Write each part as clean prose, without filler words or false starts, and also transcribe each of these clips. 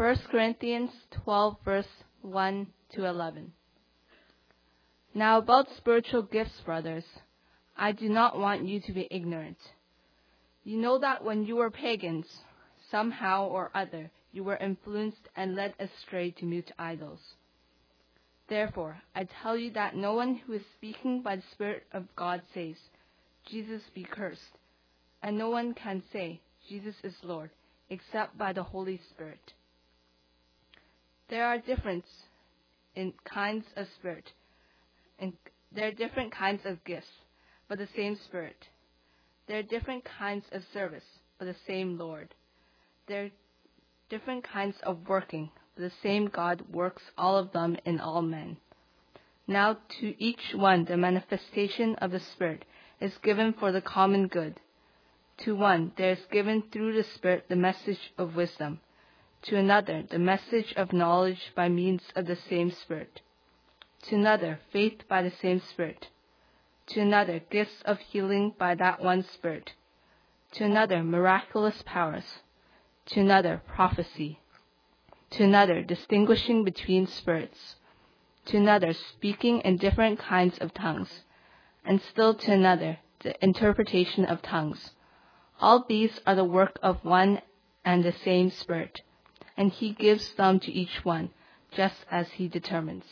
1 Corinthians 12, verse 1 to 11. Now about spiritual gifts, brothers, I do not want you to be ignorant. You know that when you were pagans, somehow or other, you were influenced and led astray to mute idols. Therefore, I tell you that no one who is speaking by the Spirit of God says, Jesus be cursed, and no one can say, Jesus is Lord, except by the Holy Spirit. There are different kinds of spirit, and there are different kinds of gifts, but the same Spirit. There are different kinds of service, but the same Lord. There are different kinds of working, but the same God works all of them in all men. Now to each one the manifestation of the Spirit is given for the common good. To one there is given through the Spirit the message of wisdom, to another the message of knowledge by means of the same Spirit, to another faith by the same Spirit, to another gifts of healing by that one Spirit, to another miraculous powers, to another prophecy, to another distinguishing between spirits, to another speaking in different kinds of tongues, and still to another the interpretation of tongues. All these are the work of one and the same Spirit, and He gives them to each one, just as He determines.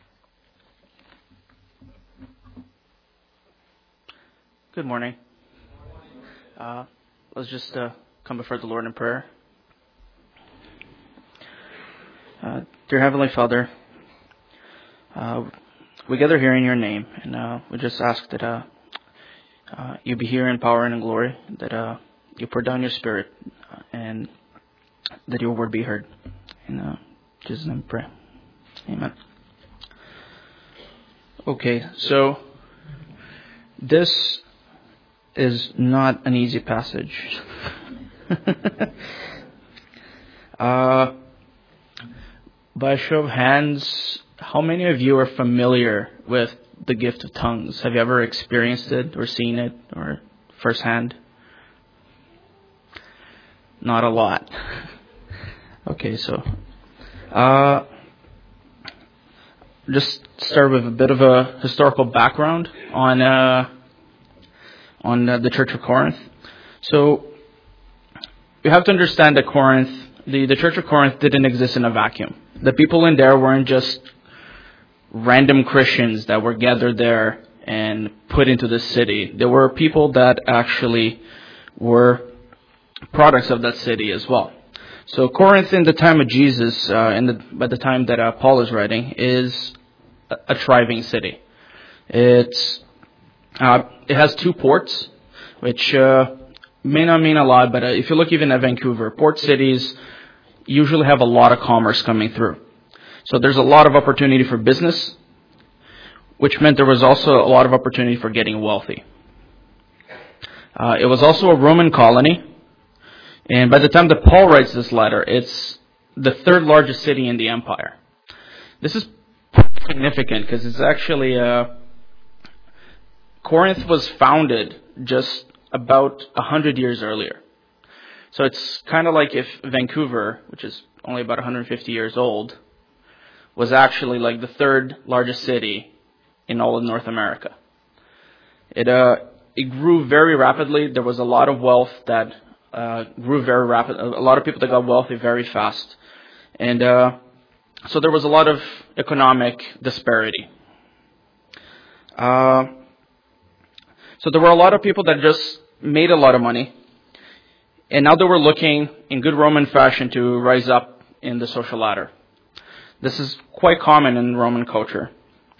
Good morning. Let's just come before the Lord in prayer. Dear Heavenly Father, we gather here in your name, and we just ask that you be here in power and in glory, that you pour down your Spirit, and that your word be heard. In Jesus' name we pray. Amen. Okay, so this is not an easy passage. By a show of hands, how many of you are familiar with the gift of tongues? Have you ever experienced it or seen it or firsthand? Not a lot. Okay, so just start with a bit of a historical background on the Church of Corinth. So you have to understand that Corinth, the Church of Corinth didn't exist in a vacuum. The people in there weren't just random Christians that were gathered there and put into the city. There were people that actually were products of that city as well. So Corinth in the time of Jesus, by the time that Paul is writing, is a thriving city. It has two ports, which may not mean a lot, but if you look even at Vancouver, port cities usually have a lot of commerce coming through. So there's a lot of opportunity for business, which meant there was also a lot of opportunity for getting wealthy. It was also a Roman colony, and by the time that Paul writes this letter, it's the third largest city in the empire. This is significant because it's actually Corinth was founded just about 100 years earlier. So it's kind of like if Vancouver, which is only about 150 years old, was actually like the third largest city in all of North America. It grew very rapidly. There was a lot of wealth that grew very rapid. A lot of people that got wealthy very fast. And so there was a lot of economic disparity. So there were a lot of people that just made a lot of money. And now they were looking in good Roman fashion to rise up in the social ladder. This is quite common in Roman culture.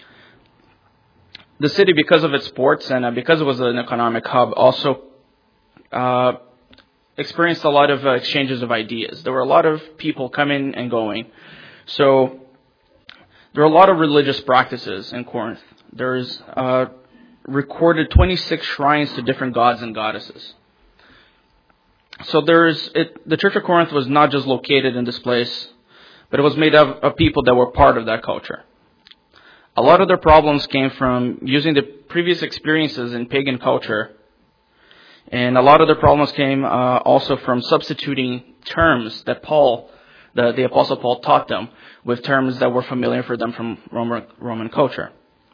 The city, because of its ports and because it was an economic hub, also experienced a lot of exchanges of ideas. There were a lot of people coming and going. So there are a lot of religious practices in Corinth. There's recorded 26 shrines to different gods and goddesses. So the Church of Corinth was not just located in this place, but it was made up of people that were part of that culture. A lot of their problems came from using the previous experiences in pagan culture, and a lot of their problems came also from substituting terms that Paul the Apostle Paul taught them with terms that were familiar for them from Roman culture.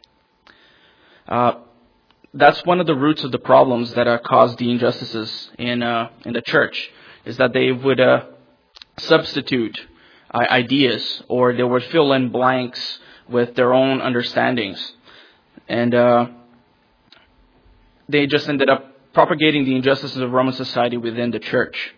That's one of the roots of the problems that caused the injustices in the church, is that they would substitute ideas, or they would fill in blanks with their own understandings. And they just ended up propagating the injustices of Roman society within the church.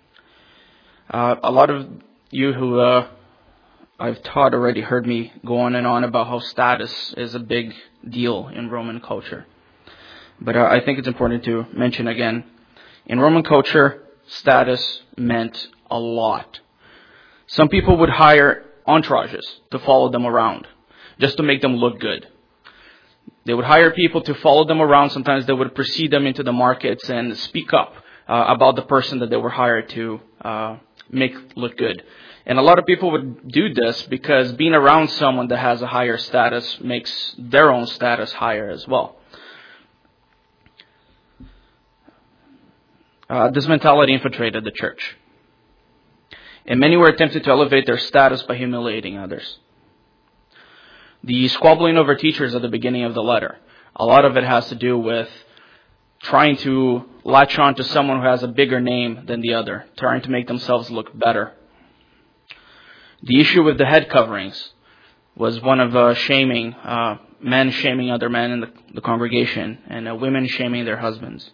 A lot of you who I've taught already heard me go on and on about how status is a big deal in Roman culture. But I think it's important to mention again, in Roman culture, status meant a lot. Some people would hire entourages to follow them around, just to make them look good. They would hire people to follow them around. Sometimes they would precede them into the markets and speak up about the person that they were hired to make look good. And a lot of people would do this because being around someone that has a higher status makes their own status higher as well. This mentality infiltrated the church. And many were attempting to elevate their status by humiliating others. The squabbling over teachers at the beginning of the letter, a lot of it has to do with trying to latch on to someone who has a bigger name than the other, trying to make themselves look better. The issue with the head coverings was one of shaming, men shaming other men in the congregation, and women shaming their husbands.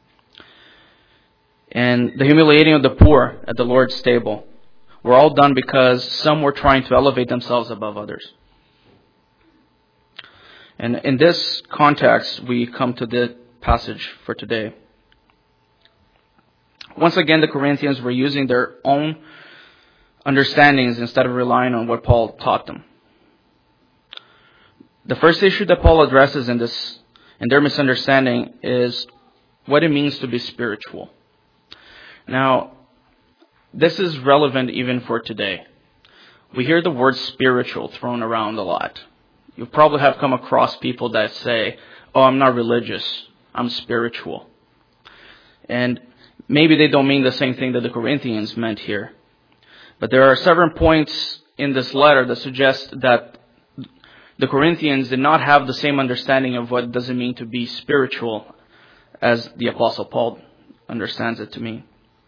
And the humiliating of the poor at the Lord's table were all done because some were trying to elevate themselves above others. And in this context, we come to the passage for today. Once again, the Corinthians were using their own understandings instead of relying on what Paul taught them. The first issue that Paul addresses in their misunderstanding is what it means to be spiritual. Now, this is relevant even for today. We hear the word spiritual thrown around a lot. You probably have come across people that say, "Oh, I'm not religious, I'm spiritual." And maybe they don't mean the same thing that the Corinthians meant here. But there are several points in this letter that suggest that the Corinthians did not have the same understanding of what does it mean to be spiritual as the Apostle Paul understands it to mean.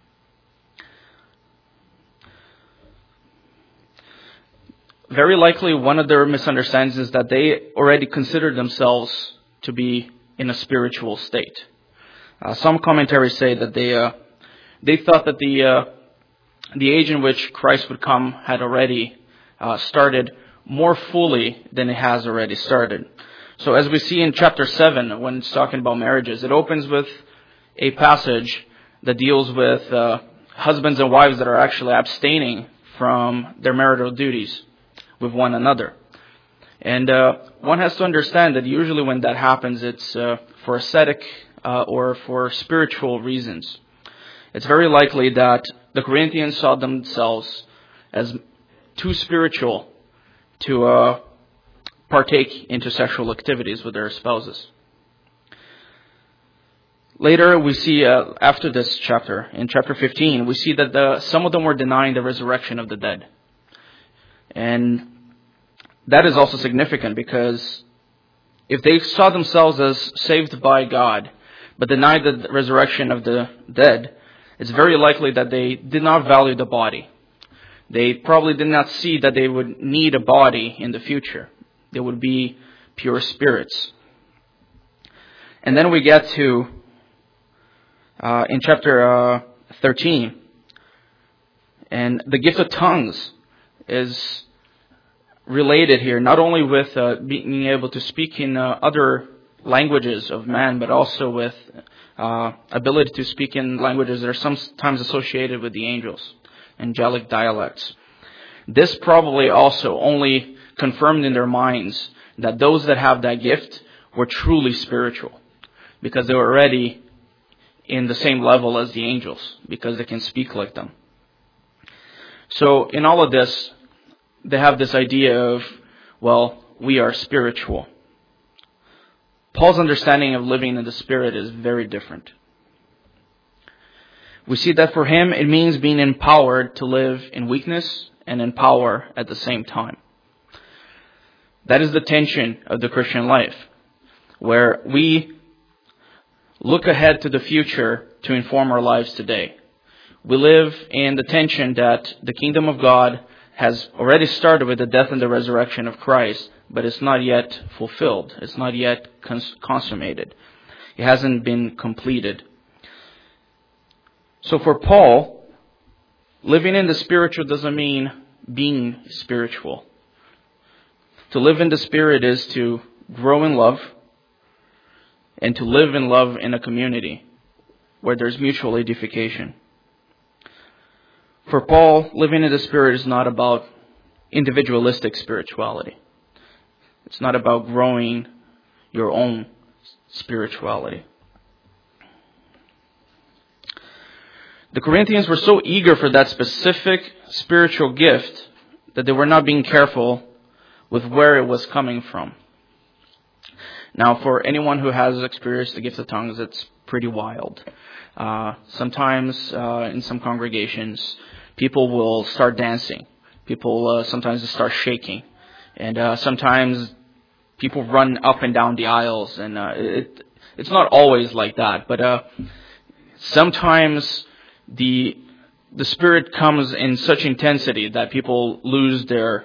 Very likely one of their misunderstandings is that they already considered themselves to be in a spiritual state. Some commentaries say that they thought that the age in which Christ would come had already started more fully than it has already started. So as we see in chapter 7, when it's talking about marriages, it opens with a passage that deals with husbands and wives that are actually abstaining from their marital duties with one another. And one has to understand that usually when that happens, it's for ascetic or for spiritual reasons. It's very likely that the Corinthians saw themselves as too spiritual to partake into sexual activities with their spouses. Later, we see, after this chapter, in chapter 15, we see that some of them were denying the resurrection of the dead. And that is also significant because if they saw themselves as saved by God, but denied the resurrection of the dead, it's very likely that they did not value the body. They probably did not see that they would need a body in the future. They would be pure spirits. And then we get to, in chapter 13, and the gift of tongues is related here, not only with being able to speak in other languages of man, but also with ability to speak in languages that are sometimes associated with the angels, angelic dialects. This probably also only confirmed in their minds that those that have that gift were truly spiritual, because they were already in the same level as the angels, because they can speak like them. So in all of this, they have this idea of, well, we are spiritual. Paul's understanding of living in the Spirit is very different. we see that for him it means being empowered to live in weakness and in power at the same time. That is the tension of the Christian life, where we look ahead to the future to inform our lives today. We live in the tension that the kingdom of God has already started with the death and the resurrection of Christ, but it's not yet fulfilled. It's not yet consummated. It hasn't been completed. So for Paul, living in the spiritual doesn't mean being spiritual. To live in the Spirit is to grow in love and to live in love in a community where there's mutual edification. For Paul, living in the Spirit is not about individualistic spirituality. It's not about growing your own spirituality. The Corinthians were so eager for that specific spiritual gift that they were not being careful with where it was coming from. Now, for anyone who has experienced the gift of tongues, it's pretty wild. Sometimes in some congregations, people will start dancing. People sometimes start shaking. And sometimes people run up and down the aisles. And it's not always like that. But sometimes the Spirit comes in such intensity that people lose their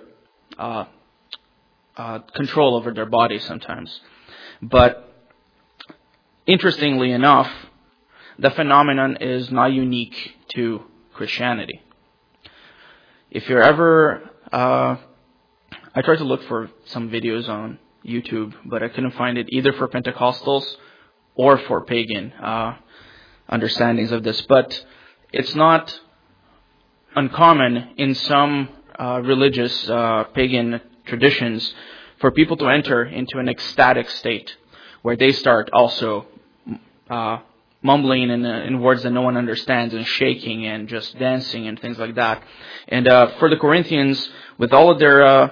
control over their body sometimes. But interestingly enough, the phenomenon is not unique to Christianity. If you're ever, I tried to look for some videos on YouTube, but I couldn't find it either for Pentecostals or for pagan understandings of this. But it's not uncommon in some religious pagan traditions for people to enter into an ecstatic state where they start also mumbling in words that no one understands and shaking and just dancing and things like that. And for the Corinthians, with all of their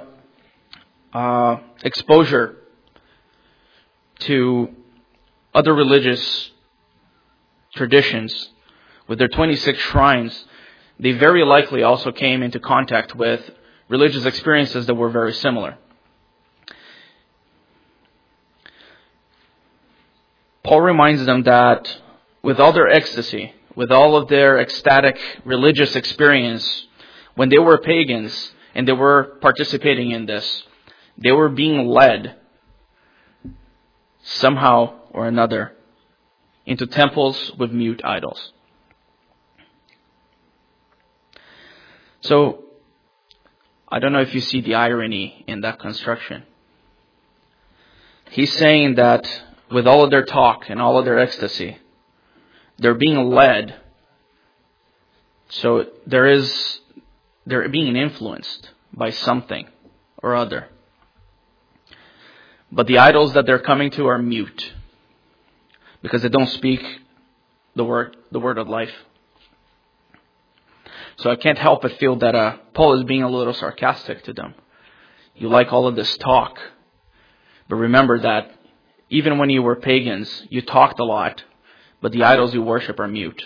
exposure to other religious traditions, with their 26 shrines, they very likely also came into contact with religious experiences that were very similar. Paul reminds them that with all their ecstasy, with all of their ecstatic religious experience, when they were pagans and they were participating in this, they were being led somehow or another into temples with mute idols. So, I don't know if you see the irony in that construction. He's saying that with all of their talk and all of their ecstasy, they're being led. So they're being influenced by something or other. But the idols that they're coming to are mute because they don't speak the word of life. So I can't help but feel that Paul is being a little sarcastic to them. You like all of this talk, but remember that even when you were pagans, you talked a lot, but the idols you worship are mute.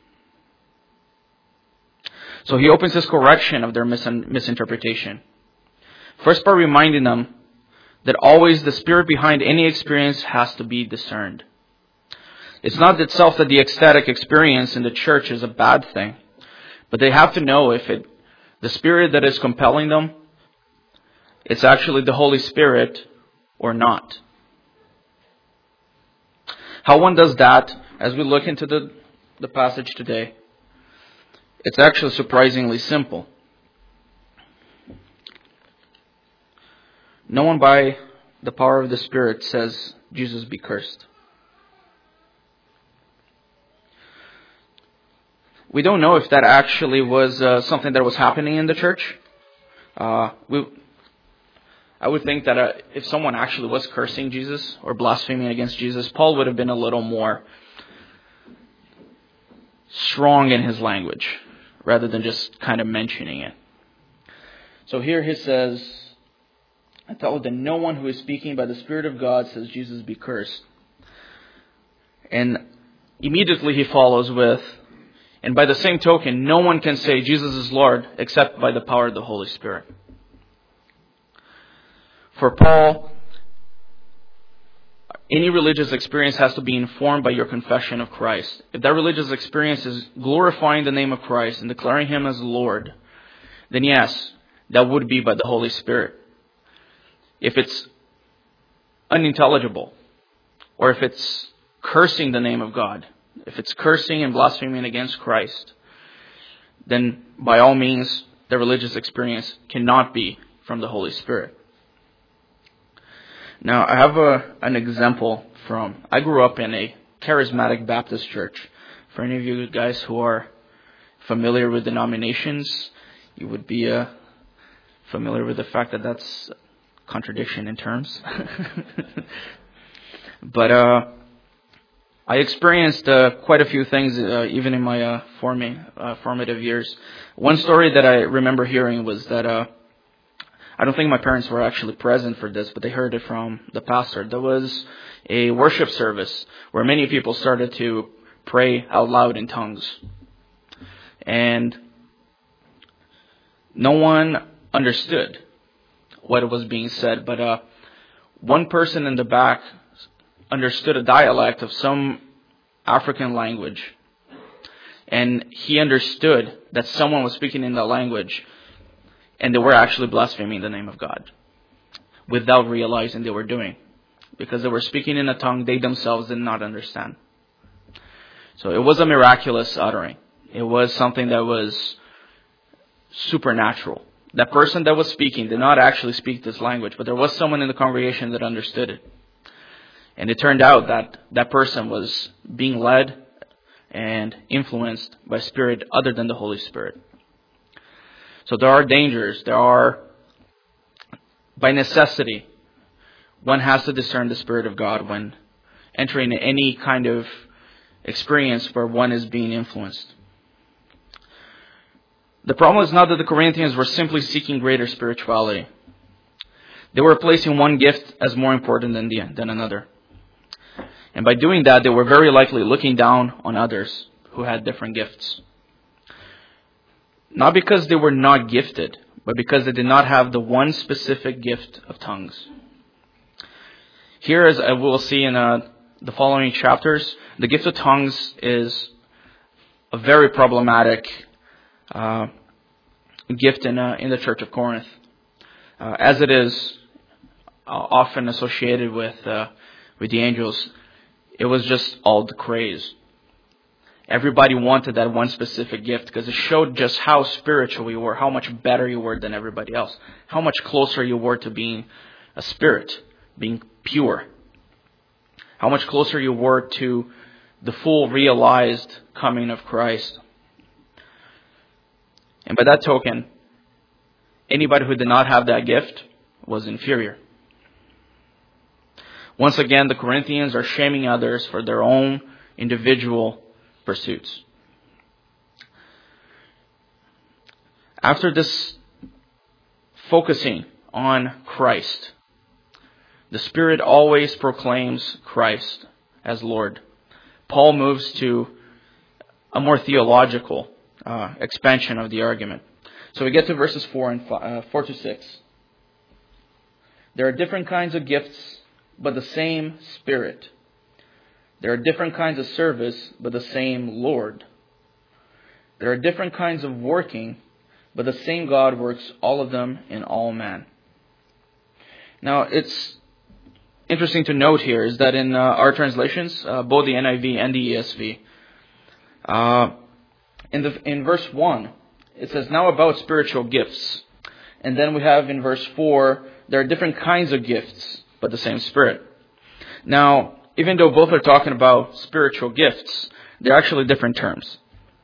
So he opens his correction of their misinterpretation. First by reminding them that always the spirit behind any experience has to be discerned. It's not itself that the ecstatic experience in the church is a bad thing, but they have to know if the spirit that is compelling them, it's actually the Holy Spirit or not. How one does that, as we look into the passage today, it's actually surprisingly simple. No one by the power of the Spirit says, Jesus be cursed. We don't know if that actually was something that was happening in the church. I would think that if someone actually was cursing Jesus or blaspheming against Jesus, Paul would have been a little more strong in his language rather than just kind of mentioning it. So here he says, I tell you that no one who is speaking by the Spirit of God says Jesus be cursed. And immediately he follows with, And by the same token, no one can say Jesus is Lord except by the power of the Holy Spirit. For Paul, any religious experience has to be informed by your confession of Christ. If that religious experience is glorifying the name of Christ and declaring Him as Lord, then yes, that would be by the Holy Spirit. If it's unintelligible, or if it's cursing the name of God, if it's cursing and blaspheming against Christ, then by all means, the religious experience cannot be from the Holy Spirit. Now, I have an example I grew up in a charismatic Baptist church. For any of you guys who are familiar with denominations, you would be familiar with the fact that that's a contradiction in terms. But I experienced quite a few things even in my formative years. One story that I remember hearing was that I don't think my parents were actually present for this, but they heard it from the pastor. There was a worship service where many people started to pray out loud in tongues. And no one understood what was being said, but one person in the back understood a dialect of some African language. And he understood that someone was speaking in that language, and they were actually blaspheming the name of God without realizing they were doing. Because they were speaking in a tongue they themselves did not understand. So it was a miraculous uttering. It was something that was supernatural. That person that was speaking did not actually speak this language, but there was someone in the congregation that understood it. And it turned out that that person was being led and influenced by Spirit other than the Holy Spirit. So there are dangers. By necessity, one has to discern the Spirit of God when entering any kind of experience where one is being influenced. The problem is not that the Corinthians were simply seeking greater spirituality. They were placing one gift as more important than another. And by doing that, they were very likely looking down on others who had different gifts. Not because they were not gifted, but because they did not have the one specific gift of tongues. Here, as we will see in the following chapters, the gift of tongues is a very problematic gift in the Church of Corinth, as it is often associated with the angels. It was just all the craze. Everybody wanted that one specific gift because it showed just how spiritual you were, how much better you were than everybody else, how much closer you were to being a spirit, being pure, how much closer you were to the full realized coming of Christ. And by that token, anybody who did not have that gift was inferior. Once again, the Corinthians are shaming others for their own individual pursuits. After this focusing on Christ, the Spirit always proclaims Christ as Lord. Paul moves to a more theological expansion of the argument. So we get to verses 4 to 6. There are different kinds of gifts, but the same Spirit. There are different kinds of service, but the same Lord. There are different kinds of working, but the same God works all of them in all men. Now, it's interesting to note here is that in our translations, both the NIV and the ESV, in verse 1, it says, now about spiritual gifts. And then we have in verse 4, there are different kinds of gifts, but the same Spirit. Now, even though both are talking about spiritual gifts, they're actually different terms.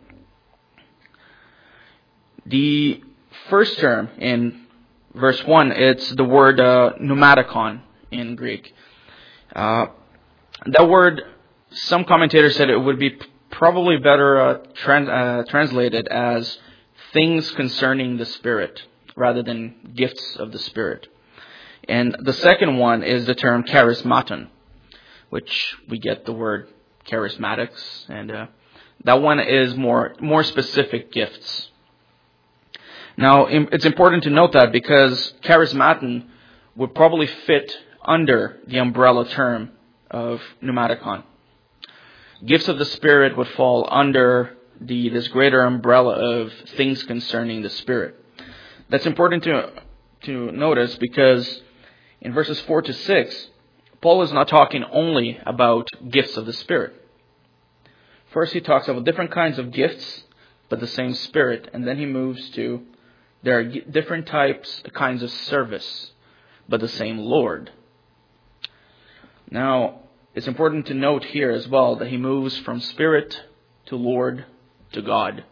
The first term in verse 1, it's the word pneumatikon in Greek. That word, some commentators said it would be probably better translated as things concerning the Spirit rather than gifts of the Spirit. And the second one is the term charismaton, which we get the word charismatics and That one is more specific gifts. Now, it's important to note that because charismaton would probably fit under the umbrella term of pneumaticon. Gifts of the Spirit would fall under this greater umbrella of things concerning the Spirit. That's important to notice because in verses 4 to 6, Paul is not talking only about gifts of the Spirit. First, he talks about different kinds of gifts, but the same Spirit. And then he moves to there are different kinds of service, but the same Lord. Now, it's important to note here as well that he moves from Spirit to Lord to God.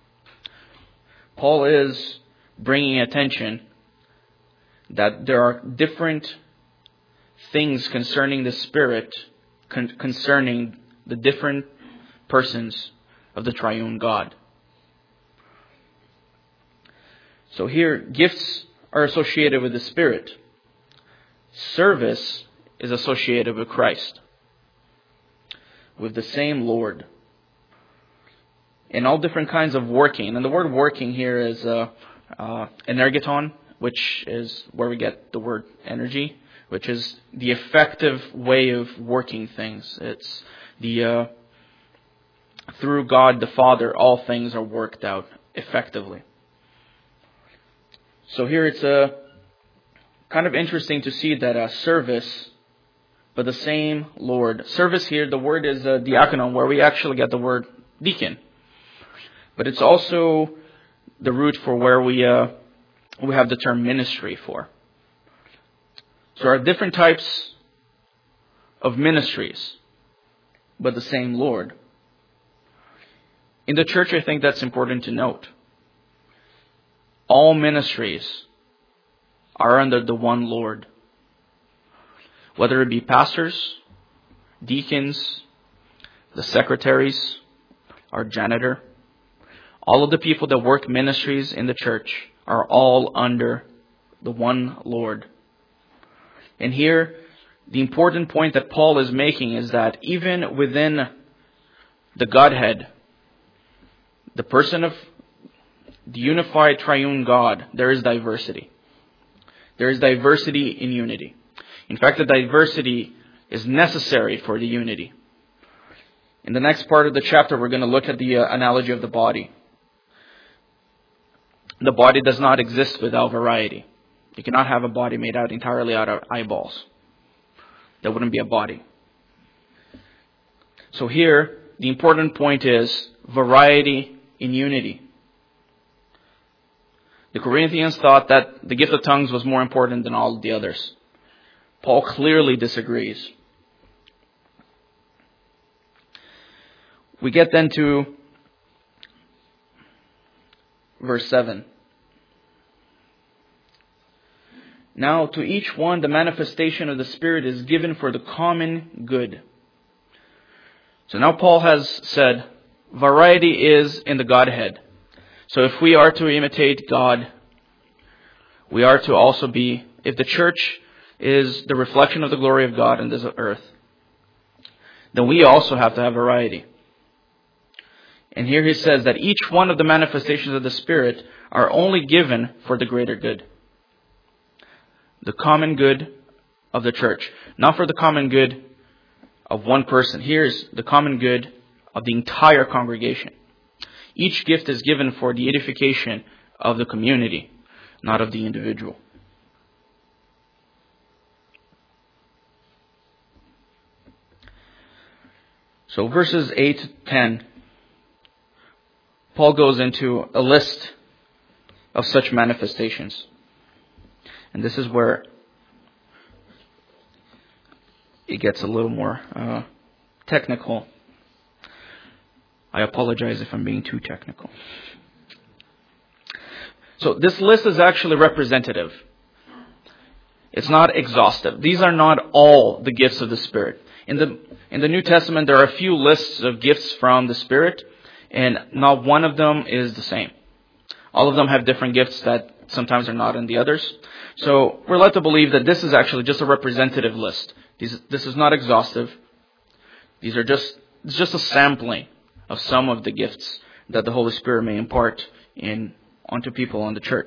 Paul is bringing attention that there are different things concerning the Spirit, concerning the different persons of the triune God. So here, gifts are associated with the Spirit. Service is associated with Christ, with the same Lord. In all different kinds of working, and the word working here is energeton, which is where we get the word energy, which is the effective way of working things. It's through God the Father, all things are worked out effectively. So here it's kind of interesting to see that service, but the same Lord. Service here, the word is diakonon, where we actually get the word deacon. But it's also the root for where we have the term ministry for. So there are different types of ministries, but the same Lord. In the church, I think that's important to note. All ministries are under the one Lord. Whether it be pastors, deacons, the secretaries, our janitor, all of the people that work ministries in the church are all under the one Lord. And here, the important point that Paul is making is that even within the Godhead, the person of the unified triune God, there is diversity. There is diversity in unity. In fact, the diversity is necessary for the unity. In the next part of the chapter, we're going to look at the analogy of the body. The body does not exist without variety. You cannot have a body made out entirely out of eyeballs. That wouldn't be a body. So here, the important point is variety in unity. The Corinthians thought that the gift of tongues was more important than all of the others. Paul clearly disagrees. We get then to verse 7. Now to each one the manifestation of the Spirit is given for the common good. So now Paul has said variety is in the Godhead. So if we are to imitate God, we are to also be, if the church is the reflection of the glory of God in this earth, then we also have to have variety. And here he says that each one of the manifestations of the Spirit are only given for the greater good. The common good of the church. Not for the common good of one person. Here's the common good of the entire congregation. Each gift is given for the edification of the community, not of the individual. So verses 8 to 10, Paul goes into a list of such manifestations. And this is where it gets a little more technical. I apologize if I'm being too technical. So this list is actually representative. It's not exhaustive. These are not all the gifts of the Spirit. In the New Testament, there are a few lists of gifts from the Spirit, and not one of them is the same. All of them have different gifts that sometimes are not in the others. So we're led to believe that this is actually just a representative list. This is not exhaustive. It's just a sampling of some of the gifts that the Holy Spirit may impart onto people in the church.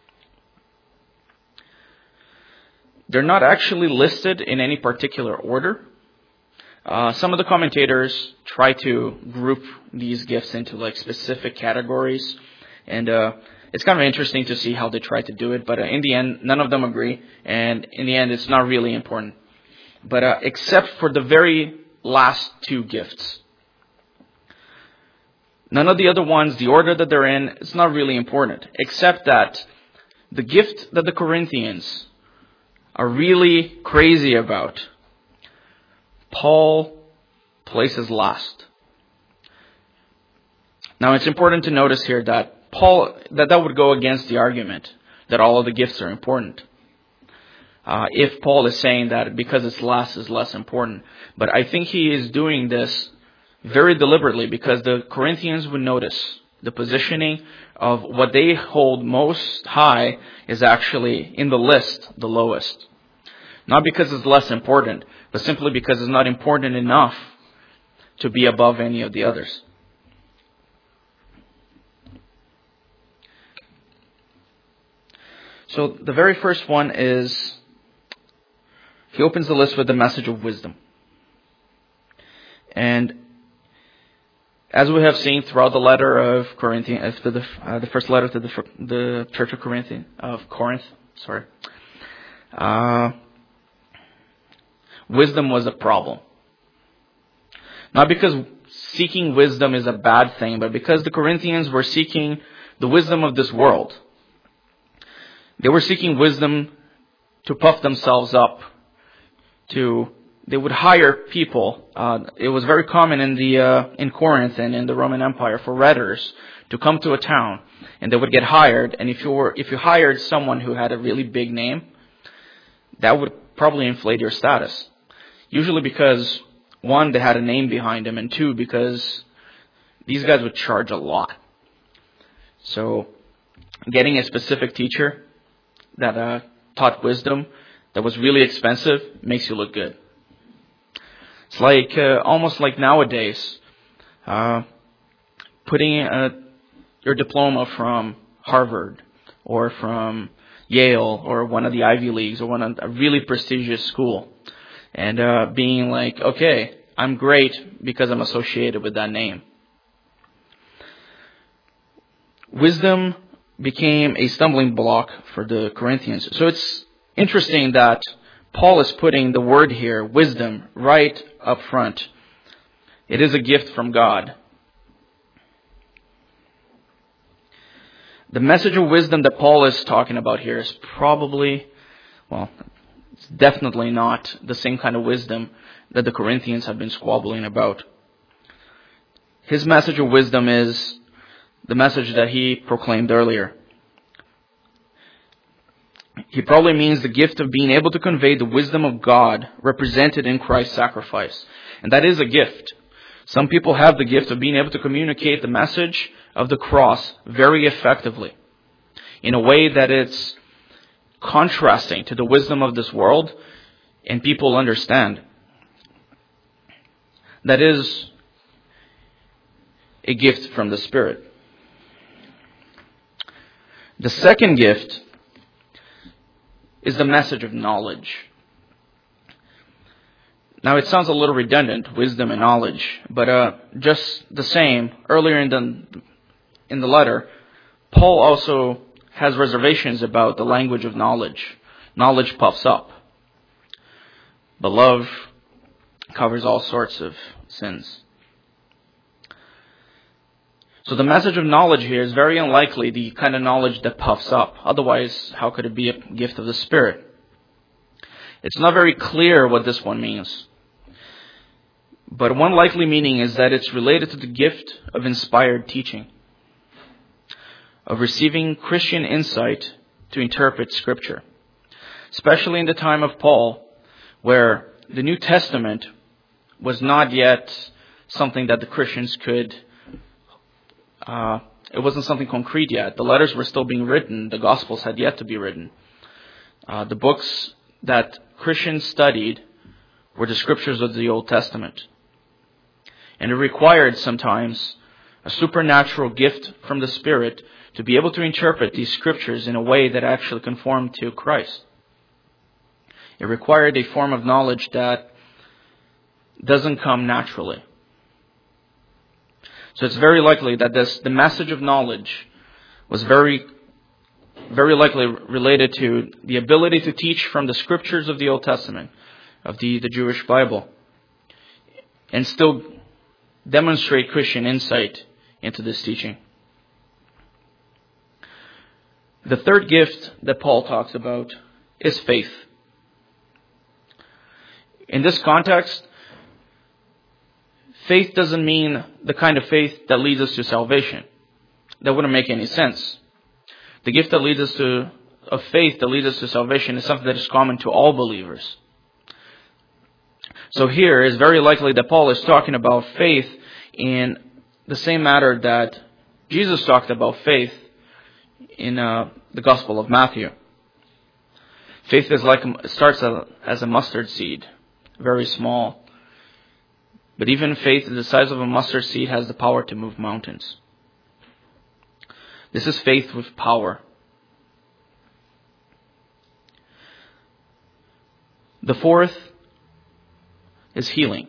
They're not actually listed in any particular order. Some of the commentators try to group these gifts into like specific categories, and it's kind of interesting to see how they try to do it. But in the end, none of them agree, and in the end, it's not really important. But except for the very last two gifts, none of the other ones, the order that they're in, it's not really important. Except that the gift that the Corinthians are really crazy about, Paul places last. Now it's important to notice here that that would go against the argument that all of the gifts are important. If Paul is saying that because it's last is less important. But I think he is doing this very deliberately because the Corinthians would notice the positioning of what they hold most high is actually in the list the lowest. Not because it's less important, but simply because it's not important enough to be above any of the others. So the very first one is, he opens the list with the message of wisdom. And as we have seen throughout the letter of Corinthians, the first letter to the Church of Corinth, wisdom was a problem. Not because seeking wisdom is a bad thing, but because the Corinthians were seeking the wisdom of this world. They were seeking wisdom to puff themselves up. They would hire people. It was very common in Corinth and in the Roman Empire for rhetors to come to a town, and they would get hired. And if you hired someone who had a really big name, that would probably inflate your status. Usually because, one, they had a name behind them, and two, because these guys would charge a lot. So getting a specific teacher that taught wisdom that was really expensive makes you look good. It's like almost like nowadays, putting your diploma from Harvard or from Yale or one of the Ivy Leagues or a really prestigious school, and being like, okay, I'm great because I'm associated with that name. Wisdom became a stumbling block for the Corinthians. So it's interesting that Paul is putting the word here, wisdom, right up front. It is a gift from God. The message of wisdom that Paul is talking about here is it's definitely not the same kind of wisdom that the Corinthians have been squabbling about. His message of wisdom is the message that he proclaimed earlier. He probably means the gift of being able to convey the wisdom of God represented in Christ's sacrifice. And that is a gift. Some people have the gift of being able to communicate the message of the cross very effectively in a way that it's contrasting to the wisdom of this world and people understand. That is a gift from the Spirit. The second gift is the message of knowledge. Now it sounds a little redundant, wisdom and knowledge, but just the same, earlier in the letter, Paul also has reservations about the language of knowledge. Knowledge puffs up, but love covers all sorts of sins. So the message of knowledge here is very unlikely the kind of knowledge that puffs up. Otherwise, how could it be a gift of the Spirit? It's not very clear what this one means. But one likely meaning is that it's related to the gift of inspired teaching, of receiving Christian insight to interpret Scripture. Especially in the time of Paul, where the New Testament was not yet something that the Christians could it wasn't something concrete yet. The letters were still being written. The Gospels had yet to be written. The books that Christians studied were the scriptures of the Old Testament. And it required sometimes a supernatural gift from the Spirit to be able to interpret these scriptures in a way that actually conformed to Christ. It required a form of knowledge that doesn't come naturally. So it's very likely that the message of knowledge was very likely related to the ability to teach from the scriptures of the Old Testament, of the Jewish Bible, and still demonstrate Christian insight into this teaching. The third gift that Paul talks about is faith. In this context, faith doesn't mean the kind of faith that leads us to salvation. That wouldn't make any sense. The gift that leads us of faith that leads us to salvation is something that is common to all believers. So here it's very likely that Paul is talking about faith in the same matter that Jesus talked about faith in the Gospel of Matthew. Faith is starts as a mustard seed, very small. But even faith the size of a mustard seed has the power to move mountains. This is faith with power. The fourth is healing.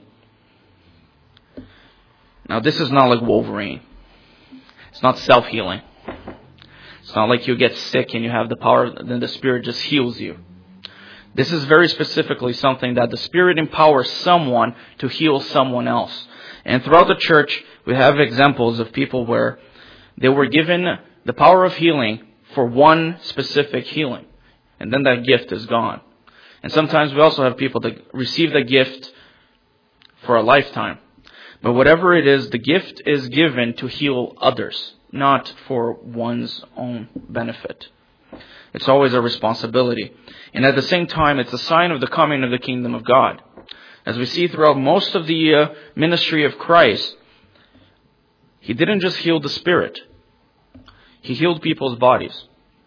Now this is not like Wolverine. It's not self-healing. It's not like you get sick and you have the power, then the Spirit just heals you. This is very specifically something that the Spirit empowers someone to heal someone else. And throughout the church, we have examples of people where they were given the power of healing for one specific healing. And then that gift is gone. And sometimes we also have people that receive the gift for a lifetime. But whatever it is, the gift is given to heal others, not for one's own benefit. It's always a responsibility. And at the same time, it's a sign of the coming of the kingdom of God. As we see throughout most of the ministry of Christ, He didn't just heal the spirit. He healed people's bodies.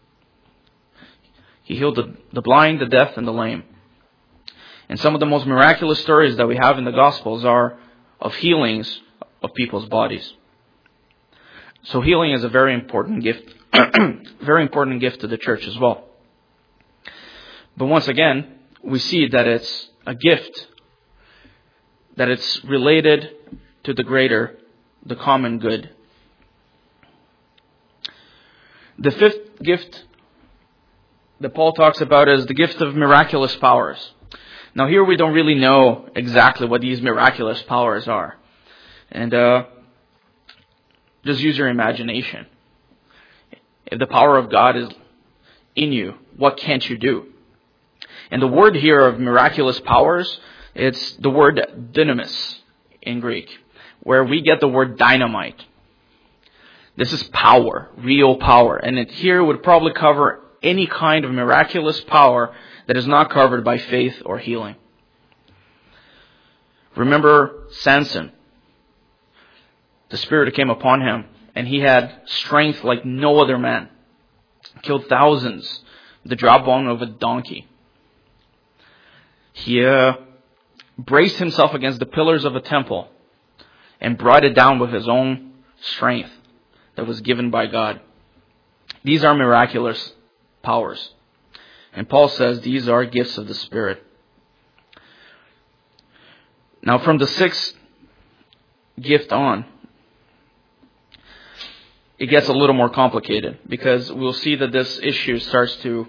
He healed the blind, the deaf, and the lame. And some of the most miraculous stories that we have in the Gospels are of healings of people's bodies. So healing is a very important gift, very important gift to the church as well. But once again, we see that it's a gift, that it's related to the greater, the common good. The fifth gift that Paul talks about is the gift of miraculous powers. Now here we don't really know exactly what these miraculous powers are. And just use your imagination. If the power of God is in you, what can't you do? And the word here of miraculous powers, it's the word dynamis in Greek, where we get the word dynamite. This is power, real power. And it here would probably cover any kind of miraculous power that is not covered by faith or healing. Remember Samson. The Spirit came upon him, and he had strength like no other man. Killed thousands with the jawbone of a donkey. He braced himself against the pillars of a temple and brought it down with his own strength that was given by God. These are miraculous powers. And Paul says these are gifts of the Spirit. Now from the sixth gift on, it gets a little more complicated, because we'll see that this issue starts to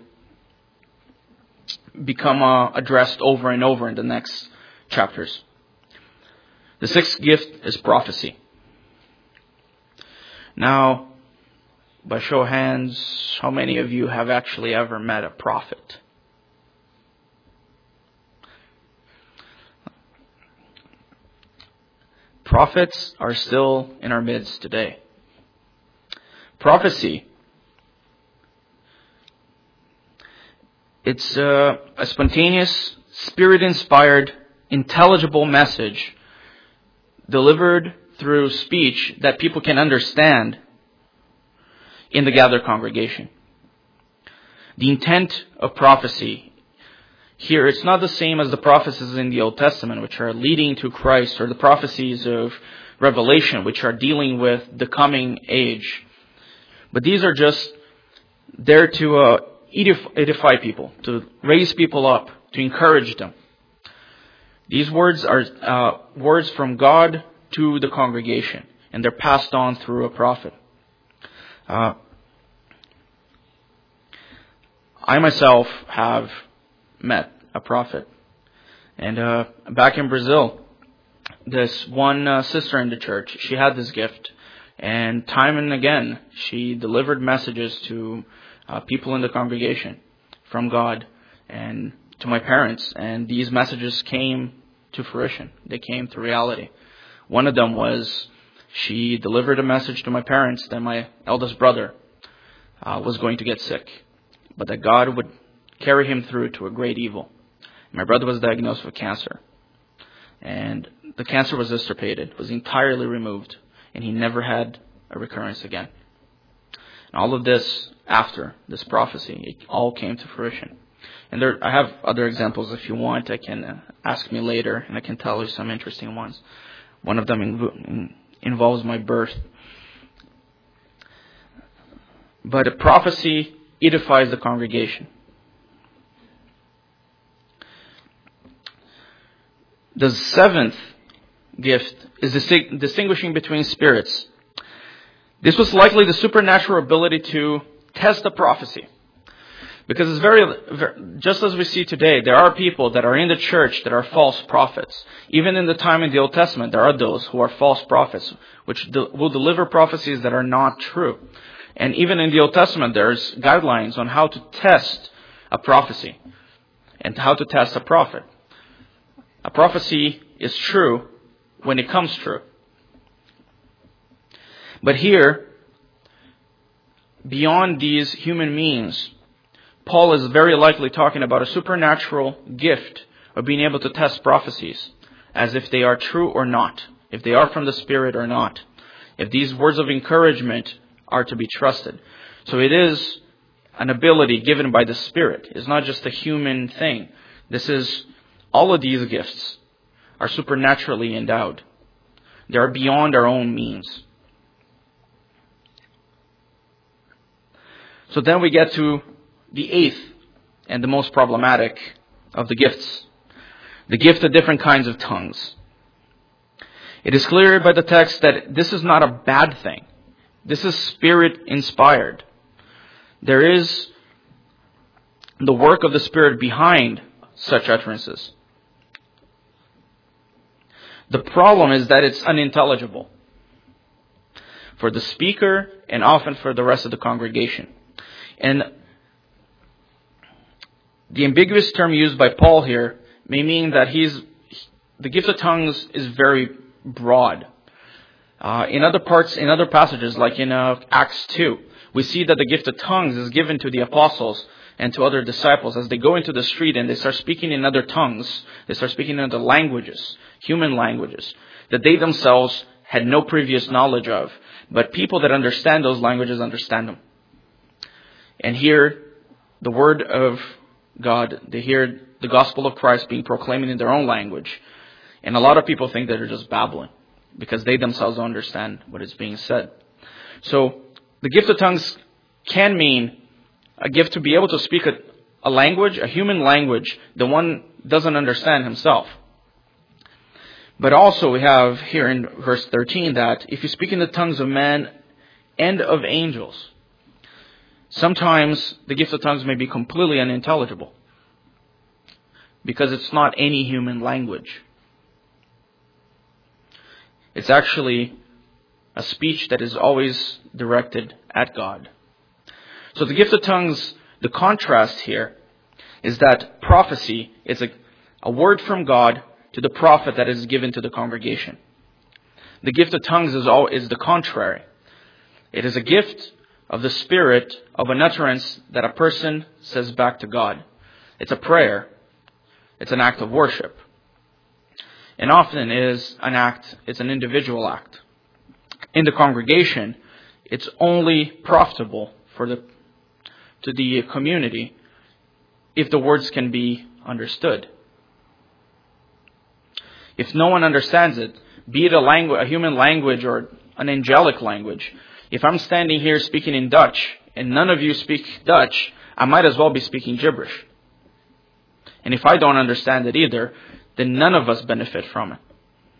become addressed over and over in the next chapters. The sixth gift is prophecy. Now, by show of hands, how many of you have actually ever met a prophet? Prophets are still in our midst today. Prophecy, it's a spontaneous, Spirit-inspired, intelligible message delivered through speech that people can understand in the gathered congregation. The intent of prophecy here it's not the same as the prophecies in the Old Testament, which are leading to Christ, or the prophecies of Revelation, which are dealing with the coming age. But these are just there to edify people, to raise people up, to encourage them. These words are words from God to the congregation, and they're passed on through a prophet. I myself have met a prophet. And back in Brazil, this one sister in the church, she had this gift. And time and again, she delivered messages to people in the congregation from God and to my parents. And these messages came to fruition. They came to reality. One of them was she delivered a message to my parents that my eldest brother was going to get sick, but that God would carry him through to a great evil. My brother was diagnosed with cancer, and the cancer was extirpated, was entirely removed, and he never had a recurrence again. And all of this, after this prophecy, it all came to fruition. And I have other examples if you want. I can ask me later, and I can tell you some interesting ones. One of them involves my birth. But a prophecy edifies the congregation. The seventh gift is distinguishing between spirits. This was likely the supernatural ability to test a prophecy. Because it's very, just as we see today, there are people that are in the church that are false prophets. Even in the time in the Old Testament, there are those who are false prophets, which will deliver prophecies that are not true. And even in the Old Testament, there's guidelines on how to test a prophecy and how to test a prophet. A prophecy is true when it comes true. But here, beyond these human means, Paul is very likely talking about a supernatural gift of being able to test prophecies as if they are true or not, if they are from the Spirit or not, if these words of encouragement are to be trusted. So it is an ability given by the Spirit. It's not just a human thing. All of these gifts are supernaturally endowed. They are beyond our own means. So then we get to the eighth and the most problematic of the gifts. The gift of different kinds of tongues. It is clear by the text that this is not a bad thing. This is Spirit inspired. There is the work of the Spirit behind such utterances. The problem is that it's unintelligible for the speaker and often for the rest of the congregation. And the ambiguous term used by Paul here may mean that the gift of tongues is very broad. In other passages, like in Acts 2, we see that the gift of tongues is given to the apostles and to other disciples as they go into the street and they start speaking in other tongues. They start speaking in other languages, human languages, that they themselves had no previous knowledge of. But people that understand those languages understand them. And hear the word of God. They hear the gospel of Christ being proclaimed in their own language. And a lot of people think that they're just babbling because they themselves don't understand what is being said. So the gift of tongues can mean a gift to be able to speak a language, a human language, the one doesn't understand himself. But also we have here in verse 13 that if you speak in the tongues of men and of angels, sometimes the gift of tongues may be completely unintelligible because it's not any human language. It's actually a speech that is always directed at God. So the gift of tongues, the contrast here is that prophecy is a word from God to the prophet that is given to the congregation. The gift of tongues is the contrary. It is a gift of the Spirit of an utterance that a person says back to God. It's a prayer. It's an act of worship. And often it's an individual act. In the congregation, it's only profitable to the community if the words can be understood. If no one understands it, be it a human language or an angelic language, if I'm standing here speaking in Dutch and none of you speak Dutch, I might as well be speaking gibberish. And if I don't understand it either, then none of us benefit from it.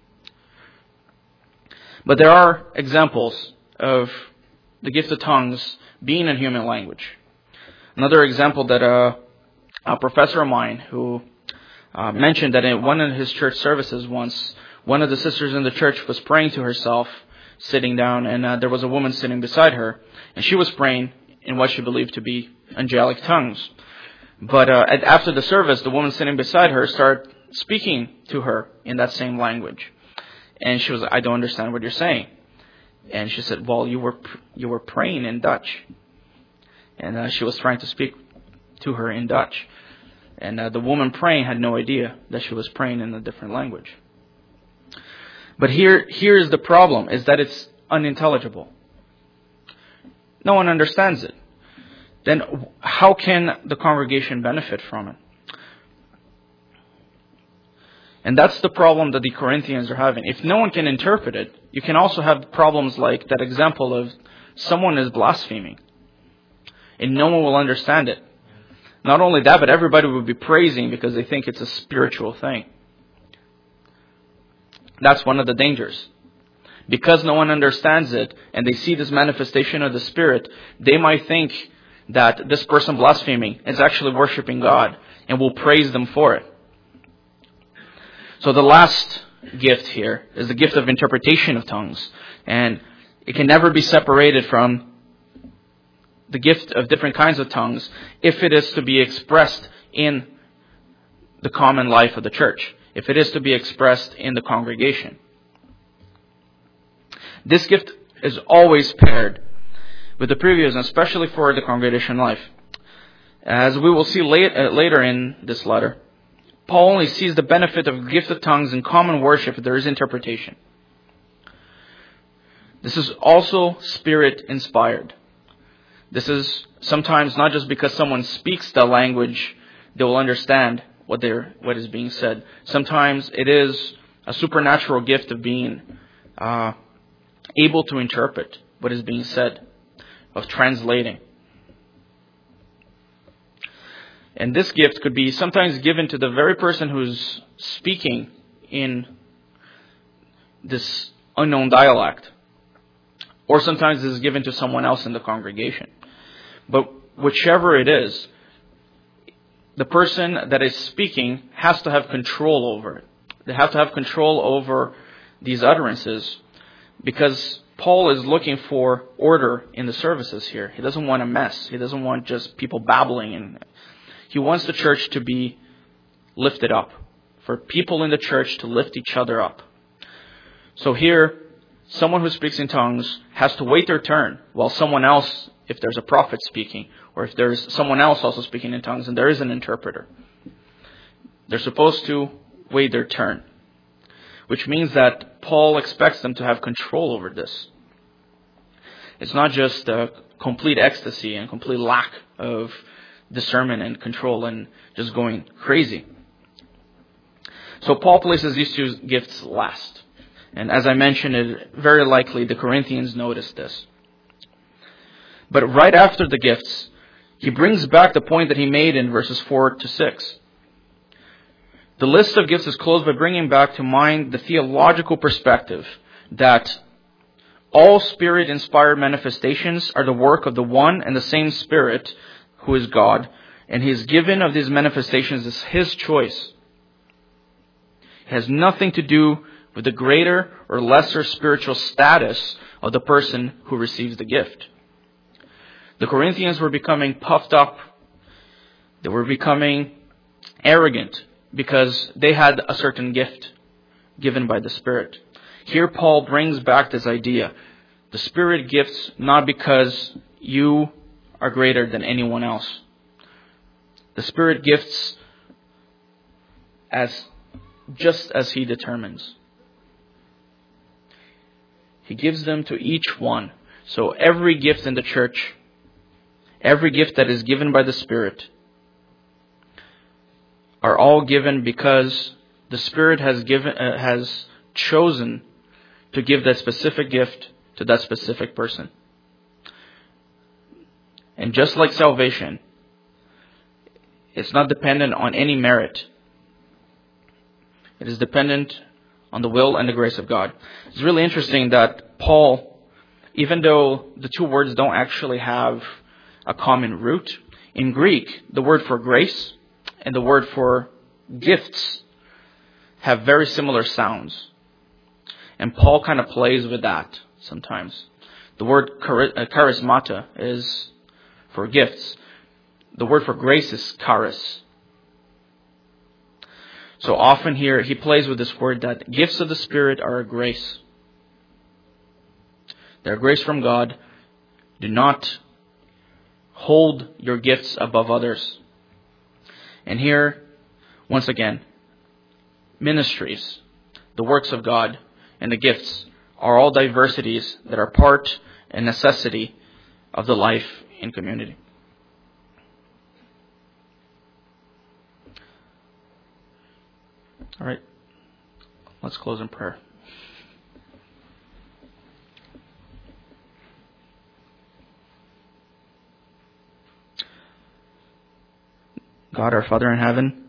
But there are examples of the gift of tongues being a human language. Another example that a professor of mine who mentioned that in one of his church services once, one of the sisters in the church was praying to herself, sitting down, and there was a woman sitting beside her, and she was praying in what she believed to be angelic tongues. But after the service, the woman sitting beside her started speaking to her in that same language. And she was like, I don't understand what you're saying. And she said, well, you were praying in Dutch. And she was trying to speak to her in Dutch. And the woman praying had no idea that she was praying in a different language. But here is the problem, is that it's unintelligible. No one understands it. Then how can the congregation benefit from it? And that's the problem that the Corinthians are having. If no one can interpret it, you can also have problems like that example of someone is blaspheming and no one will understand it. Not only that, but everybody will be praising because they think it's a spiritual thing. That's one of the dangers. Because no one understands it and they see this manifestation of the Spirit, they might think that this person blaspheming is actually worshiping God and will praise them for it. So the last gift here is the gift of interpretation of tongues. And it can never be separated from the gift of different kinds of tongues if it is to be expressed in the common life of the church, if it is to be expressed in the congregation. This gift is always paired with the previous, and especially for the congregation life. As we will see later in this letter, Paul only sees the benefit of the gift of tongues in common worship if there is interpretation. This is also Spirit-inspired. This is sometimes not just because someone speaks the language, they will understand what is being said. Sometimes it is a supernatural gift of being able to interpret what is being said, of translating. And this gift could be sometimes given to the very person who's speaking in this unknown dialect. Or sometimes this is given to someone else in the congregation. But whichever it is, the person that is speaking has to have control over it. They have to have control over these utterances because Paul is looking for order in the services here. He doesn't want a mess. He doesn't want just people babbling. And he wants the church to be lifted up, for people in the church to lift each other up. So here, someone who speaks in tongues has to wait their turn while someone else, if there's a prophet speaking, or if there's someone else also speaking in tongues and there is an interpreter, they're supposed to wait their turn. Which means that Paul expects them to have control over this. It's not just a complete ecstasy and complete lack of discernment and control and just going crazy. So Paul places these two gifts last. And as I mentioned, it very likely the Corinthians noticed this. But right after the gifts, he brings back the point that he made in verses 4 to 6. The list of gifts is closed by bringing back to mind the theological perspective that all Spirit-inspired manifestations are the work of the one and the same Spirit, who is God, and His giving of these manifestations is His choice. It has nothing to do with the greater or lesser spiritual status of the person who receives the gift. The Corinthians were becoming puffed up. They were becoming arrogant because they had a certain gift given by the Spirit. Here Paul brings back this idea. The Spirit gifts not because you are greater than anyone else. The Spirit gifts just as He determines. He gives them to each one. So every gift in the church, every gift that is given by the Spirit, are all given because the Spirit has chosen to give that specific gift to that specific person. And just like salvation, it's not dependent on any merit. It is dependent on the will and the grace of God. It's really interesting that Paul, even though the two words don't actually have a common root, in Greek, the word for grace and the word for gifts have very similar sounds. And Paul kind of plays with that sometimes. The word charismata is for gifts. The word for grace is charis. So often here he plays with this word that gifts of the Spirit are a grace. They're a grace from God. Do not hold your gifts above others. And here, once again, ministries, the works of God, and the gifts are all diversities that are part and necessity of the life in community. All right, let's close in prayer. God, our Father in heaven,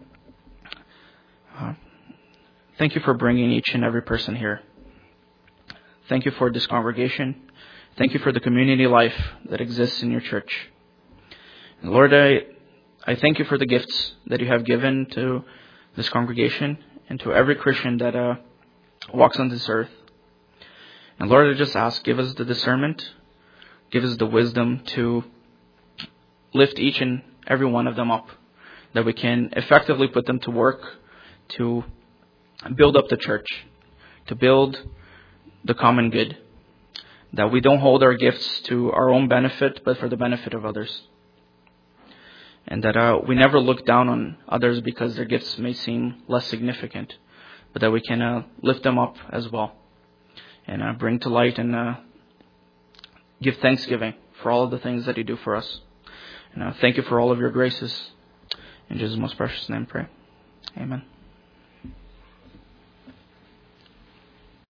thank you for bringing each and every person here. Thank you for this congregation. Thank you for the community life that exists in your church. And Lord, I thank you for the gifts that you have given to this congregation and to every Christian that walks on this earth. And Lord, I just ask, give us the discernment, give us the wisdom to lift each and every one of them up, that we can effectively put them to work to build up the church, to build the common good, that we don't hold our gifts to our own benefit, but for the benefit of others. And that we never look down on others because their gifts may seem less significant, but that we can lift them up as well and bring to light and give thanksgiving for all of the things that you do for us. And thank you for all of your graces. In Jesus' most precious name, pray. Amen.